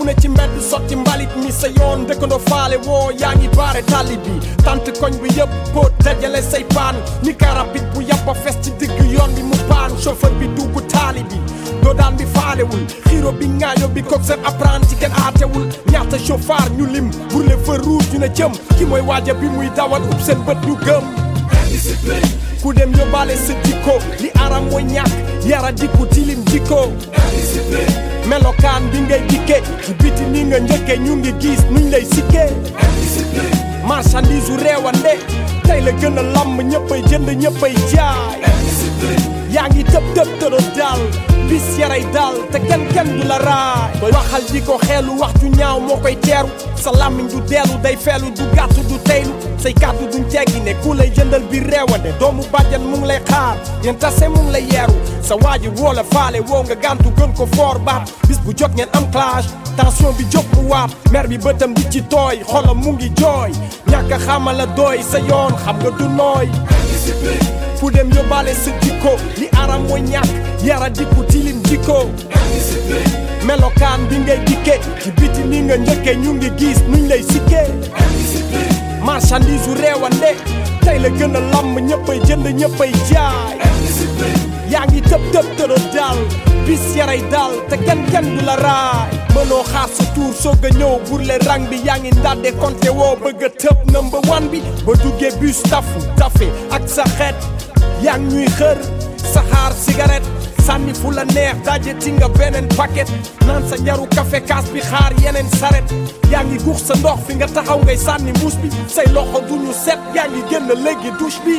fu ne ci mbedd sotti mbalit mi sa yoon dëkkandoo faale woo yaa ngi baare tali bi tant koñ bi yëpp boo dajale say paan ni car rapide bu yàppa fes ci digg yoon bi mu paan chauffeur bi dugg taali bi doo daan bi faalewul xiiro bi ngaayo bi kook seen apprenti kenn aatewul ñaata chauffeur ñu lim pour les feux rouges ñu ne jëm ki mooy waaja bi muy dawal ub seen bët ñu gëm ku dem yóbbaale sa jikko li aram mooy ñàkk yara jikko tilim jikko melokaan bi ngay dikke ci biti ni nga njëkke ñu ngi gis nuñ lay sikke marchandise u reewande tey la gën a lamb ñëppay jënd ñëppay jaay yaa ngi tëb tëdoo dal bis yaray dal te kenn du la raay booy waxal ji ko xeelu wax ju ñaaw moo koy teeru sa làmmiñ du deelu day feelu du gàttu du teylu say kàddu duñ teggi ne ku lay jëndal bi reewande doomu bàjjan mu ngi lay xaar yéen tase mu ngi lay yeeru sa waajur woo la faale woo nga gàntu gën ko foor baat bis bu jot ngeen am clash tension bi jóg mu waat mer bi bëtam di ci tooy xolam mu ngi jooy ñàkk a xamal la dooy sa yoon xam nga du nooy fu dem yóbbaale sa jikko li aram mooy ñàkk yara jikko tilim jikko melokaan bi ngay dikke ci biti ni nga njëkke ñu ngi gis nuñ lay sikke marchandise u reewande tey la gën a lamb ñëppay jënd ñëppay jaay yaa ngi tëb tëdoo dal bis yaray dal te kenn du la raay mënoo xaar sa tour soog a ñëw burle rang bi yaa ngi ndàdde compté woo bëgg a tëb number one bi ba duggee bus tafe ak sa xeet yaa ngi ñuy xër saxaar cigarette sànni fu la neex dajeti nga beneen paquet naan sa njaru café kaas bi xaar yeneen saret yaa ngi guux sa ndox fi nga taxaw ngay sànni mbuus bi say loxo duñu set yaa ngi génn léegi douche bi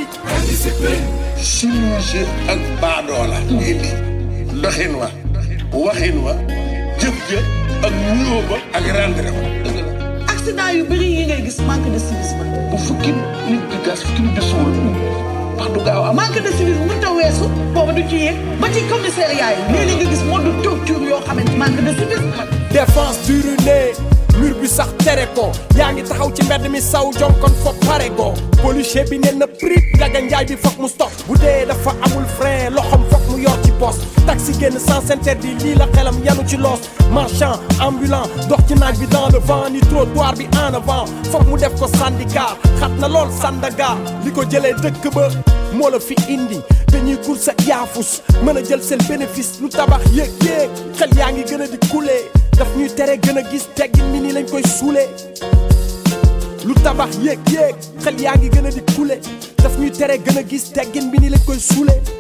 silise ak baadoola indi doxin wa waxin wa jëf ja ak nuyoo ba ak rendre wa accident yu bëri yi ngay gis manque de civisme bu fukki nit di gas fukki nit di suul wax du gaaw am manque de civisme mënut a weesu booba du ci yéeg ba ci commissariat yi léeg-léeg nga gis mode torture yoo xamante manque de civisme défense duru ne mur bi sax tere ko yaa ngi taxaw ci mbedd mi saw jonkon foog pare go policier bi ne na prip Njaga Njaay bi foog mu stop bu dee dafa amul frein loxom foog mu yor ci poste taxi génn sens interdit lii la xelam yanu ci loos marchand ambulant dox ci naaj bi dans le vent ni trottoir bi en avant foog mu def ko syndicat xat na lool Sandaga li ko jëlee dëkk ba moo la fi indi dañuy kur sa yaafus mën a jël seen bénéfice lu tabax yéeg xel yaa ngi gën a di couler daf ñuy tere gën a gis teggin mi nii lañ koy suulee lu tabax yéeg xel yaa ngi gën a di couler daf ñuy tere gën a gis teggin bi nii lañ koy suulee